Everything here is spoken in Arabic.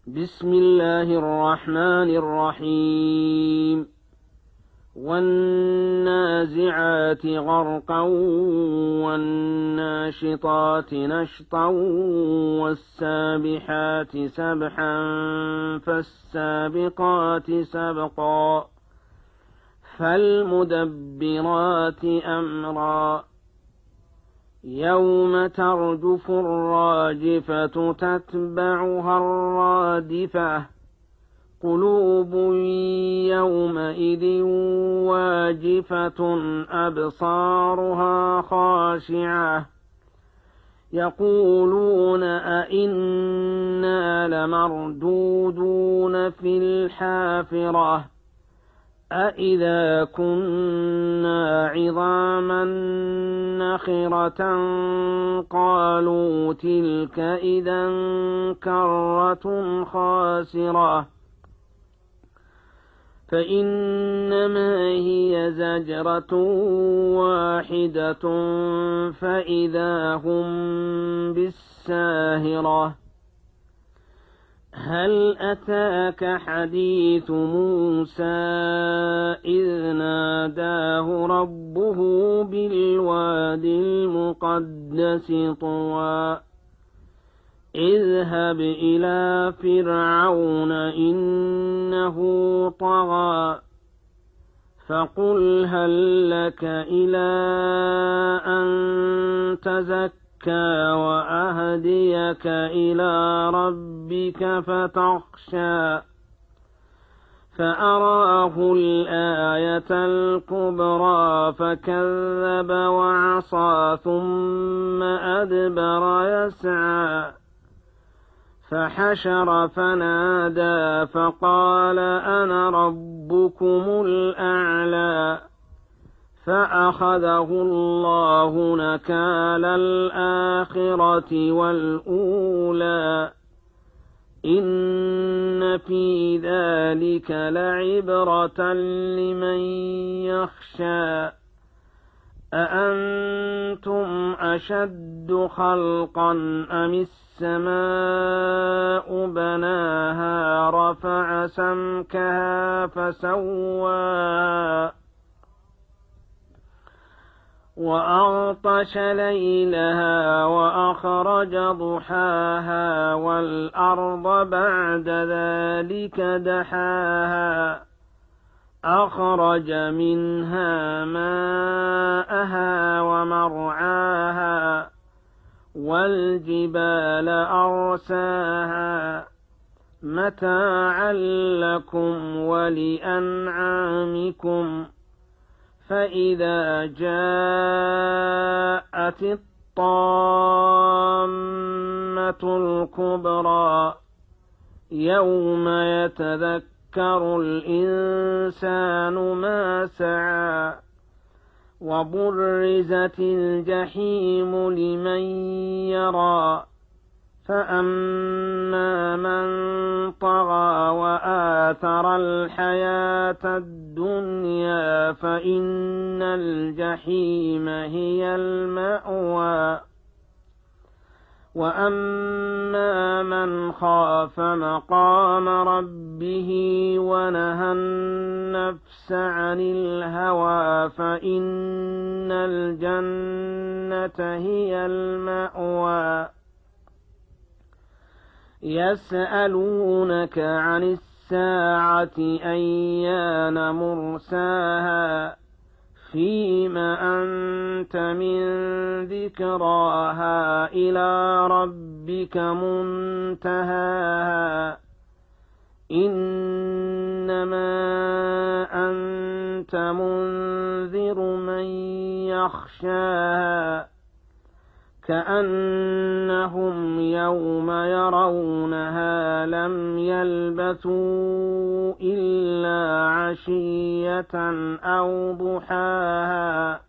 بسم الله الرحمن الرحيم والنازعات غرقا والناشطات نشطا والسابحات سبحا فالسابقات سبقا فالمدبرات أمرا يوم ترجف الراجفة تتبعها الرادفة قلوب يومئذ واجفة أبصارها خاشعة يقولون أئنا لمردودون في الحافرة أإذا كنا عظاما نخرة قالوا تلك إذا كرة خاسرة فإنما هي زجرة واحدة فإذا هم بالساهرة هل أتاك حديث موسى إذ ناداه ربه بالواد المقدس طوى اذهب إلى فرعون إنه طغى فقل هل لك إلى أن تزكى وأهديك إلى ربك فتخشى فأراه الآية الكبرى فكذب وعصى ثم أدبر يسعى فحشر فنادى فقال أنا ربكم الأعلى فأخذه الله نكال الآخرة والأولى إن في ذلك لعبرة لمن يخشى أأنتم أشد خلقا أم السماء بناها رفع سمكها فسواها وأغطش ليلها وأخرج ضحاها والأرض بعد ذلك دحاها أخرج منها ماءها ومرعاها والجبال أرساها متاعا لكم ولأنعامكم فإذا جاءت الطامة الكبرى يوم يتذكر الإنسان ما سعى وبرزت الجحيم لمن يرى فأما من طغى وآثر الحياة الدنيا فإن الجحيم هي المأوى وأما من خاف مقام ربه ونهى النفس عن الهوى فإن الجنة هي المأوى يسألونك عن الساعة أيان مرساها فيم أنت من ذكراها إلى ربك منتهاها إنما أنت منذر من يخشاها كأنهم يوم يرونها لم يلبثوا إلا عشية أو ضحاها